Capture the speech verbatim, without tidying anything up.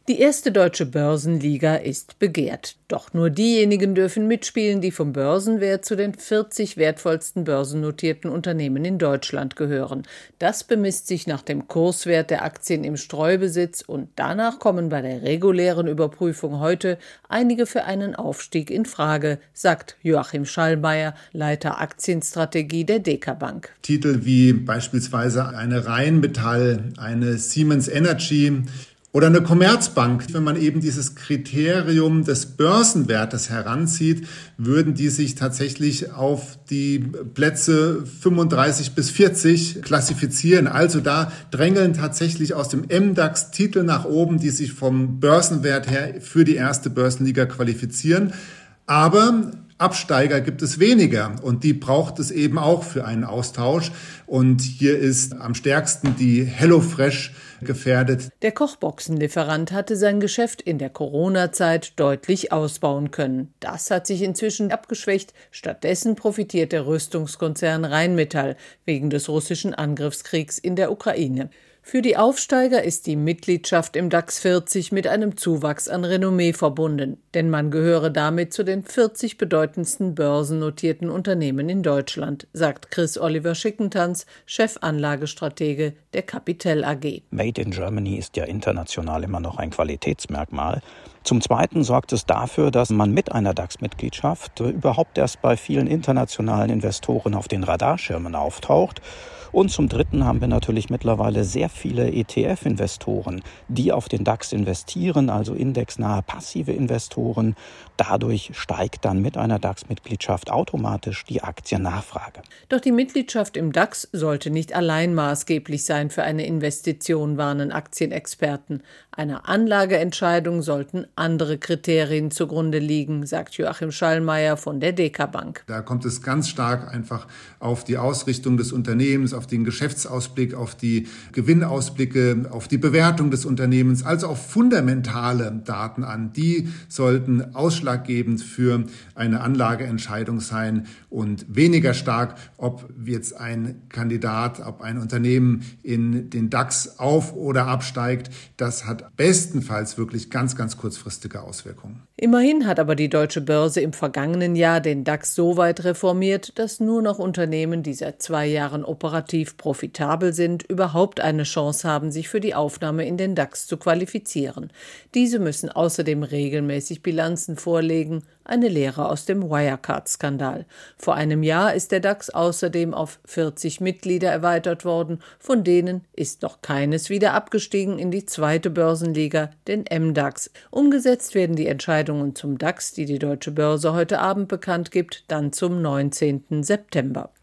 Die erste deutsche Börsenliga ist begehrt. Doch nur diejenigen dürfen mitspielen, die vom Börsenwert zu den vierzig wertvollsten börsennotierten Unternehmen in Deutschland gehören. Das bemisst sich nach dem Kurswert der Aktien im Streubesitz und danach kommen bei der regulären Überprüfung heute einige für einen Aufstieg in Frage, sagt Joachim Schallmeier, Leiter Aktienstrategie der Deka Bank. Titel wie beispielsweise eine Rheinmetall, eine Siemens Energy oder eine Commerzbank, wenn man eben dieses Kriterium des Börsenwertes heranzieht, würden die sich tatsächlich auf die Plätze fünfunddreißig bis vierzig klassifizieren. Also da drängeln tatsächlich aus dem M DAX Titel nach oben, die sich vom Börsenwert her für die erste Börsenliga qualifizieren. Aber Absteiger gibt es weniger und die braucht es eben auch für einen Austausch. Und hier ist am stärksten die HelloFresh gefährdet. Der Kochboxenlieferant hatte sein Geschäft in der Corona-Zeit deutlich ausbauen können. Das hat sich inzwischen abgeschwächt. Stattdessen profitiert der Rüstungskonzern Rheinmetall wegen des russischen Angriffskriegs in der Ukraine. Für die Aufsteiger ist die Mitgliedschaft im DAX vierzig mit einem Zuwachs an Renommee verbunden, denn man gehöre damit zu den vierzig bedeutendsten börsennotierten Unternehmen in Deutschland, sagt Chris Oliver Schickentanz, Chefanlagestratege der Capital A G. Made in Germany ist ja international immer noch ein Qualitätsmerkmal. Zum Zweiten sorgt es dafür, dass man mit einer DAX-Mitgliedschaft überhaupt erst bei vielen internationalen Investoren auf den Radarschirmen auftaucht. Und zum Dritten haben wir natürlich mittlerweile sehr viele E T F-Investoren, die auf den DAX investieren, also indexnahe passive Investoren. Dadurch steigt dann mit einer DAX-Mitgliedschaft automatisch die Aktiennachfrage. Doch die Mitgliedschaft im DAX sollte nicht allein maßgeblich sein für eine Investition, warnen Aktienexperten. Einer Anlageentscheidung sollten andere Kriterien zugrunde liegen, sagt Joachim Schallmeier von der Deka Bank. Da kommt es ganz stark einfach auf die Ausrichtung des Unternehmens, auf den Geschäftsausblick, auf die Gewinnausblicke, auf die Bewertung des Unternehmens, also auf fundamentale Daten an. Die sollten ausschlaggebend für eine Anlageentscheidung sein und weniger stark, ob jetzt ein Kandidat, ob ein Unternehmen in den DAX auf- oder absteigt. Das hat bestenfalls wirklich ganz, ganz kurzfristige Auswirkungen. Immerhin hat aber die Deutsche Börse im vergangenen Jahr den DAX so weit reformiert, dass nur noch Unternehmen, die seit zwei Jahren operativ profitabel sind, überhaupt eine Chance haben, sich für die Aufnahme in den DAX zu qualifizieren. Diese müssen außerdem regelmäßig Bilanzen vorlegen, eine Lehre aus dem Wirecard-Skandal. Vor einem Jahr ist der DAX außerdem auf vierzig Mitglieder erweitert worden, von denen ist noch keines wieder abgestiegen in die zweite Börsenliga, den M DAX. Umgesetzt werden die Entscheidungen zum DAX, die die Deutsche Börse heute Abend bekannt gibt, dann zum neunzehnten September.